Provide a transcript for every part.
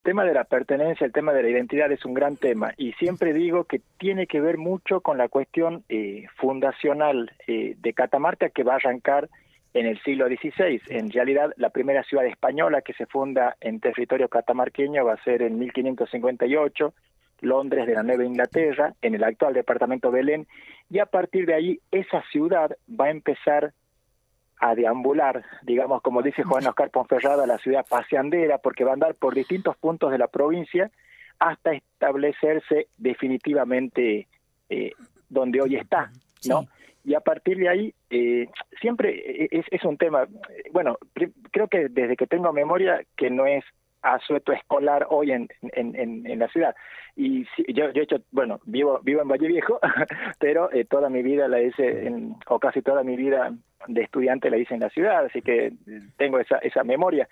tema de la pertenencia, el tema de la identidad es un gran tema y siempre digo que tiene que ver mucho con la cuestión fundacional de Catamarca, que va a arrancar en el siglo XVI. En realidad, la primera ciudad española que se funda en territorio catamarqueño va a ser en 1558, Londres de la Nueva Inglaterra, en el actual departamento Belén, y a partir de ahí esa ciudad va a empezar a deambular, digamos, como dice Juan Oscar Ponferrada, la ciudad paseandera, porque va a andar por distintos puntos de la provincia hasta establecerse definitivamente donde hoy está, ¿no? Sí. Y a partir de ahí, siempre es un tema, bueno, creo que desde que tengo memoria que no es asueto escolar hoy en la ciudad. Y yo he hecho, bueno, vivo en Valle Viejo, pero toda mi vida la hice, o casi toda mi vida de estudiante la hice en la ciudad, así que tengo esa memoria.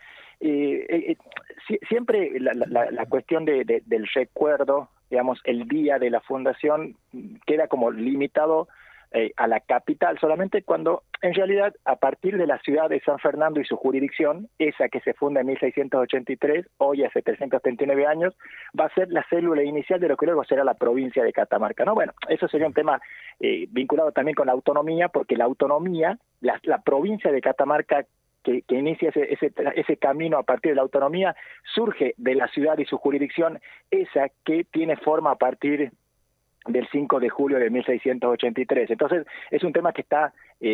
Siempre la cuestión del recuerdo, digamos, el día de la fundación queda como limitado a la capital solamente, cuando en realidad a partir de la ciudad de San Fernando y su jurisdicción, esa que se funda en 1683, hoy hace 339 años, va a ser la célula inicial de lo que luego será la provincia de Catamarca, ¿no? Bueno, eso sería un tema vinculado también con la autonomía, porque la autonomía, la provincia de Catamarca que inicia ese camino a partir de la autonomía, surge de la ciudad y su jurisdicción, esa que tiene forma a partir del 5 de julio de 1683. Entonces, es un tema que está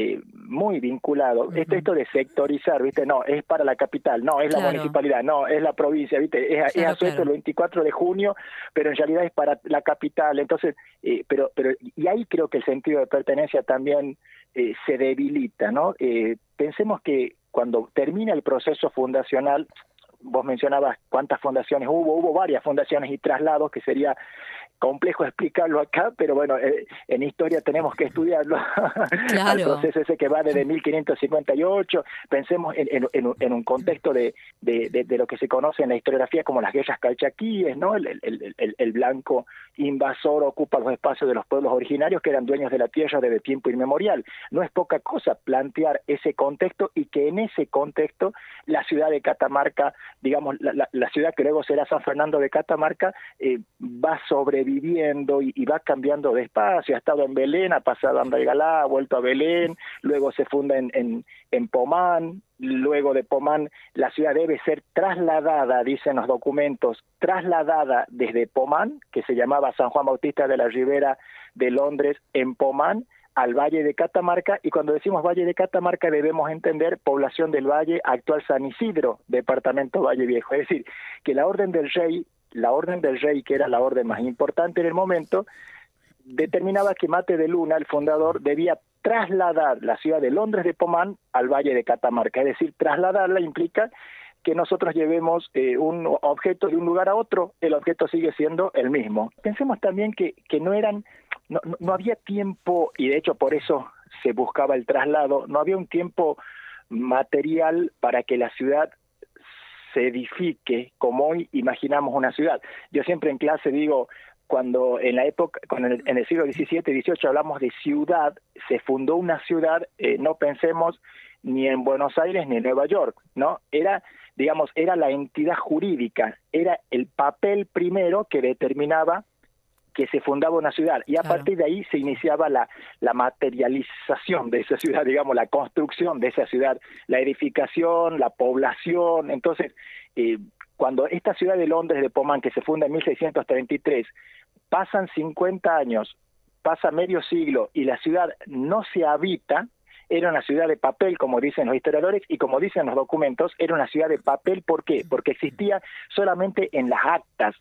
muy vinculado. Esto de sectorizar, ¿viste? No, es para la capital, no, es la municipalidad, no, es la provincia, ¿viste? Es asueto el 24 de junio, pero en realidad es para la capital. Entonces, pero y ahí creo que el sentido de pertenencia también se debilita, ¿no? Pensemos que cuando termina el proceso fundacional, vos mencionabas cuántas fundaciones hubo varias fundaciones y traslados, que sería complejo explicarlo acá, pero bueno, en historia tenemos que estudiarlo. Claro. Al proceso ese que va desde 1558, pensemos en un contexto de lo que se conoce en la historiografía como las guerras calchaquíes, ¿no? El blanco invasor ocupa los espacios de los pueblos originarios que eran dueños de la tierra desde tiempo inmemorial. No es poca cosa plantear ese contexto y que en ese contexto la ciudad de Catamarca, digamos, la ciudad que luego será San Fernando de Catamarca, va sobreviviendo y va cambiando de espacio. Ha estado en Belén, ha pasado a Andalgalá, ha vuelto a Belén, luego se funda en Pomán, luego de Pomán la ciudad debe ser trasladada, dicen los documentos, trasladada desde Pomán, que se llamaba San Juan Bautista de la Ribera de Londres, en Pomán, al Valle de Catamarca, y cuando decimos Valle de Catamarca debemos entender población del Valle, actual San Isidro, departamento Valle Viejo. Es decir, que la Orden del Rey, que era la orden más importante en el momento, determinaba que Mate de Luna, el fundador, debía trasladar la ciudad de Londres de Pomán al Valle de Catamarca. Es decir, trasladarla implica que nosotros llevemos un objeto de un lugar a otro, el objeto sigue siendo el mismo. Pensemos también que no había tiempo, y de hecho por eso se buscaba el traslado, no había un tiempo material para que la ciudad se edifique como hoy imaginamos una ciudad. Yo siempre en clase digo, cuando en la época, en el siglo XVII, XVIII hablamos de ciudad, se fundó una ciudad, no pensemos ni en Buenos Aires ni en Nueva York, ¿no? Era la entidad jurídica, era el papel primero que determinaba que se fundaba una ciudad, y a partir de ahí se iniciaba la materialización de esa ciudad, digamos, la construcción de esa ciudad, la edificación, la población. Entonces, cuando esta ciudad de Londres de Pomán, que se funda en 1633, pasan 50 años, pasa medio siglo, y la ciudad no se habita, era una ciudad de papel, como dicen los historiadores, y como dicen los documentos, era una ciudad de papel. ¿Por qué? Porque existía solamente en las actas,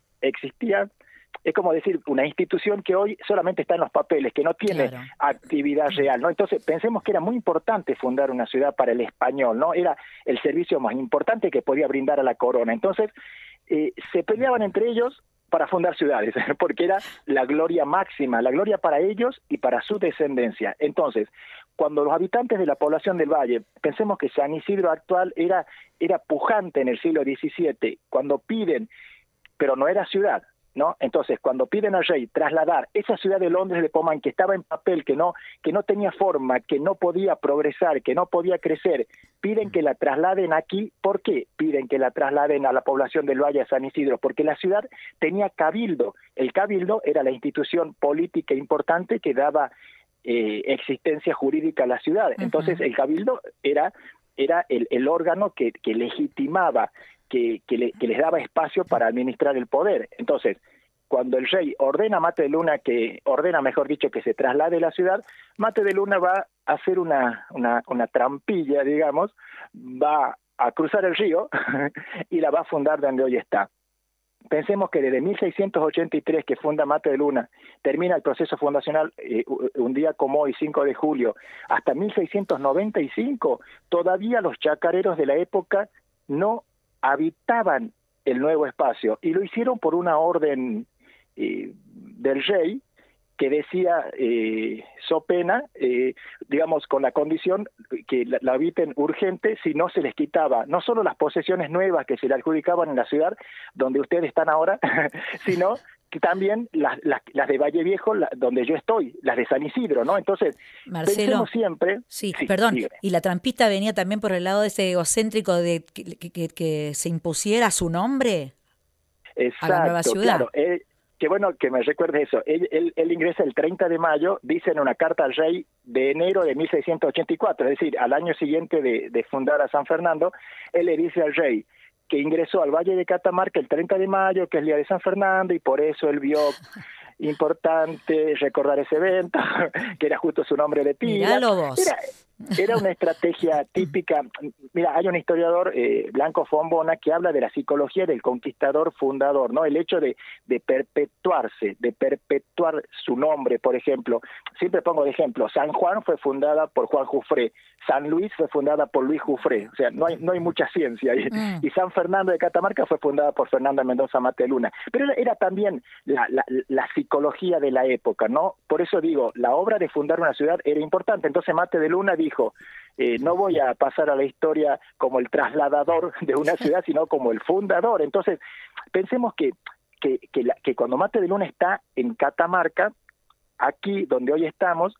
es como decir, una institución que hoy solamente está en los papeles, que no tiene actividad real, ¿no? Entonces, pensemos que era muy importante fundar una ciudad para el español, ¿no? Era el servicio más importante que podía brindar a la corona. Entonces, se peleaban entre ellos para fundar ciudades, porque era la gloria máxima, la gloria para ellos y para su descendencia. Entonces, cuando los habitantes de la población del Valle, pensemos que San Isidro actual era pujante en el siglo XVII, cuando piden, pero no era ciudad, ¿no? Entonces, cuando piden al rey trasladar esa ciudad de Londres de Pomán, que estaba en papel, que no tenía forma, que no podía progresar, que no podía crecer, piden que la trasladen aquí. ¿Por qué piden que la trasladen a la población del Valle de San Isidro? Porque la ciudad tenía cabildo. El cabildo era la institución política importante que daba existencia jurídica a la ciudad. Entonces el cabildo era el órgano que legitimaba, que les daba espacio para administrar el poder. Entonces, cuando el rey ordena a Mate de Luna, mejor dicho, que se traslade a la ciudad, Mate de Luna va a hacer una trampilla, digamos, va a cruzar el río y la va a fundar donde hoy está. Pensemos que desde 1683, que funda Mate de Luna, termina el proceso fundacional un día como hoy, 5 de julio, hasta 1695, todavía los chacareros de la época no habitaban el nuevo espacio, y lo hicieron por una orden del rey que decía, so pena, digamos, con la condición que la habiten urgente, si no se les quitaba no solo las posesiones nuevas que se le adjudicaban en la ciudad donde ustedes están ahora, sino que también las de Valle Viejo, donde yo estoy, las de San Isidro, ¿no? Entonces, Marcelo, pensemos siempre... sí, perdón, dígame. y la trampita venía también por el lado de ese egocéntrico de que se impusiera su nombre a la nueva Exacto, ciudad. claro. Qué bueno que me recuerdes eso. Él ingresa el 30 de mayo, dice en una carta al rey de enero de 1684, es decir, al año siguiente de fundar a San Fernando, él le dice al rey que ingresó al Valle de Catamarca el 30 de mayo, que es el día de San Fernando, y por eso él vio importante recordar ese evento, que era justo su nombre de pila. Miralo vos. Era una estrategia típica. Mira, hay un historiador, Blanco Fombona, que habla de la psicología del conquistador fundador, ¿no? El hecho de perpetuarse, de perpetuar su nombre, por ejemplo. Siempre pongo de ejemplo, San Juan fue fundada por Juan Jufré, San Luis fue fundada por Luis Jufré, o sea, no hay mucha ciencia ahí. Y San Fernando de Catamarca fue fundada por Fernando Mendoza Mate de Luna. Pero era también la psicología de la época, ¿no? Por eso digo, la obra de fundar una ciudad era importante. Entonces Mate de Luna dijo, no voy a pasar a la historia como el trasladador de una ciudad, sino como el fundador. Entonces, pensemos que cuando Mate de Luna está en Catamarca, aquí donde hoy estamos,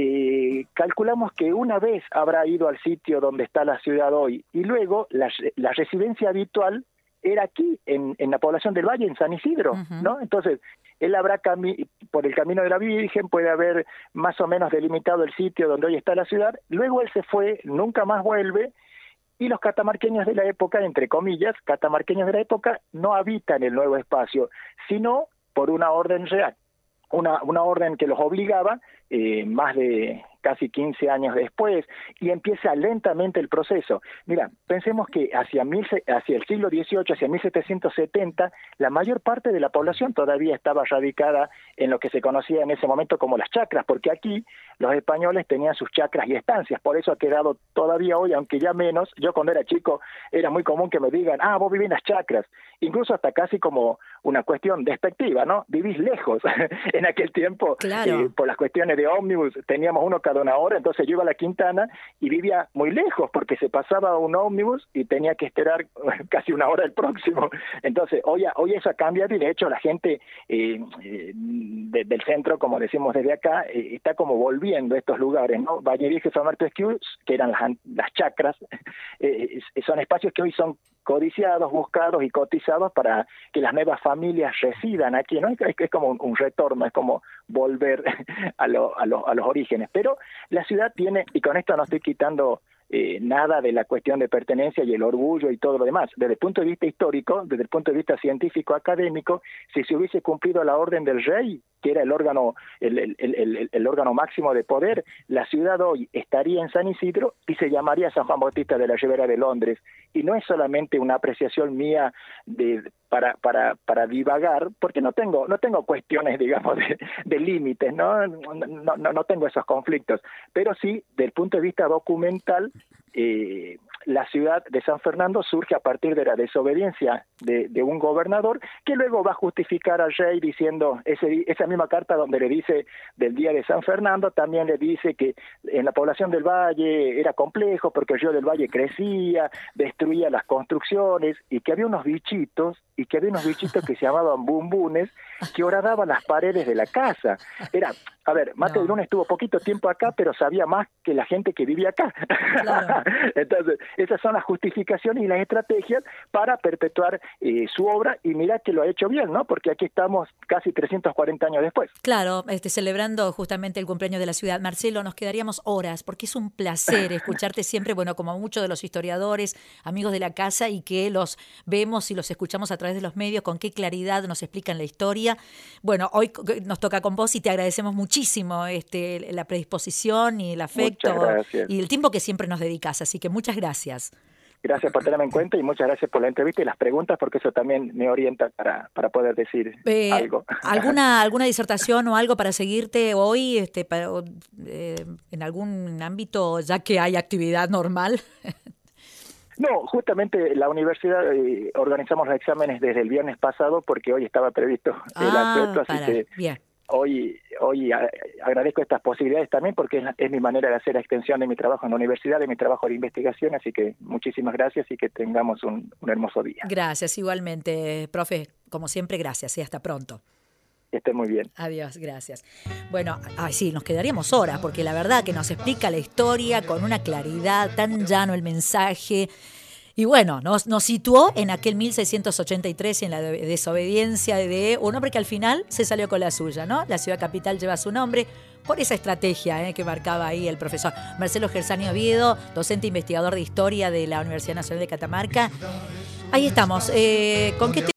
calculamos que una vez habrá ido al sitio donde está la ciudad hoy, y luego la residencia habitual era aquí, en la población del Valle, en San Isidro, ¿no? Entonces, él habrá por el Camino de la Virgen, puede haber más o menos delimitado el sitio donde hoy está la ciudad, luego él se fue, nunca más vuelve, y los catamarqueños de la época, entre comillas, catamarqueños de la época, no habitan el nuevo espacio, sino por una orden real, una orden que los obligaba, más de casi 15 años después, y empieza lentamente el proceso. Mira, pensemos que hacia el siglo XVIII, hacia 1770, la mayor parte de la población todavía estaba radicada en lo que se conocía en ese momento como las chacras, porque aquí los españoles tenían sus chacras y estancias, por eso ha quedado todavía hoy, aunque ya menos. Yo cuando era chico era muy común que me digan, vos vivís en las chacras, incluso hasta casi como una cuestión despectiva, ¿no? Vivís lejos. En aquel tiempo, claro, por las cuestiones de ómnibus, teníamos uno cada una hora, entonces yo iba a la Quintana y vivía muy lejos porque se pasaba un ómnibus y tenía que esperar casi una hora el próximo. Entonces, hoy eso ha cambiado, y de hecho la gente del centro, como decimos desde acá, está como volviendo a estos lugares, ¿no? Valle Viejo y San Martín Esquiú, que eran las chacras, son espacios que hoy son codiciados, buscados y cotizados para que las nuevas familias residan aquí, ¿no? Es como un retorno, es como volver a los orígenes. Pero la ciudad tiene, y con esto no estoy quitando nada de la cuestión de pertenencia y el orgullo y todo lo demás. Desde el punto de vista histórico, desde el punto de vista científico académico, si se hubiese cumplido la orden del rey, que era el órgano máximo de poder, la ciudad hoy estaría en San Isidro y se llamaría San Juan Bautista de la Ribera de Londres. Y no es solamente una apreciación mía para divagar, porque no tengo cuestiones, digamos, de límites, no tengo esos conflictos, pero sí, del punto de vista documental, la ciudad de San Fernando surge a partir de la desobediencia de un gobernador, que luego va a justificar al rey diciendo, esa misma carta donde le dice del día de San Fernando, también le dice que en la población del Valle era complejo porque el río del Valle crecía, destruía las construcciones, y que había unos bichitos que se llamaban bumbunes, que horadaban las paredes de la casa. Mate de Luna estuvo poquito tiempo acá, pero sabía más que la gente que vivía acá. Claro. Entonces, esas son las justificaciones y las estrategias para perpetuar su obra, y mira que lo ha hecho bien, ¿no? Porque aquí estamos casi 340 años después. Claro, celebrando justamente el cumpleaños de la ciudad. Marcelo, nos quedaríamos horas, porque es un placer escucharte siempre, bueno, como muchos de los historiadores, amigos de la casa, y que los vemos y los escuchamos a través de los medios, con qué claridad nos explican la historia. Bueno, hoy nos toca con vos y te agradecemos muchísimo la predisposición y el afecto y el tiempo que siempre nos dedicas, así que muchas gracias. Gracias por tenerme en cuenta y muchas gracias por la entrevista y las preguntas, porque eso también me orienta para poder decir algo. ¿Alguna disertación o algo para seguirte hoy en algún ámbito, ya que hay actividad normal? No, justamente la universidad organizamos los exámenes desde el viernes pasado, porque hoy estaba previsto el asueto, así que bien. Hoy agradezco estas posibilidades también, porque es mi manera de hacer la extensión de mi trabajo en la universidad, de mi trabajo de investigación, así que muchísimas gracias y que tengamos un hermoso día. Gracias, igualmente, profe, como siempre, gracias y hasta pronto. Que esté muy bien. Adiós, gracias. Bueno, sí, nos quedaríamos horas, porque la verdad que nos explica la historia con una claridad, tan llano el mensaje. Y bueno, nos situó en aquel 1683 y en la desobediencia de un hombre que al final se salió con la suya, ¿no? La ciudad capital lleva su nombre por esa estrategia que marcaba ahí el profesor Marcelo Gersani Oviedo, docente investigador de historia de la Universidad Nacional de Catamarca. Ahí estamos. ¿Con qué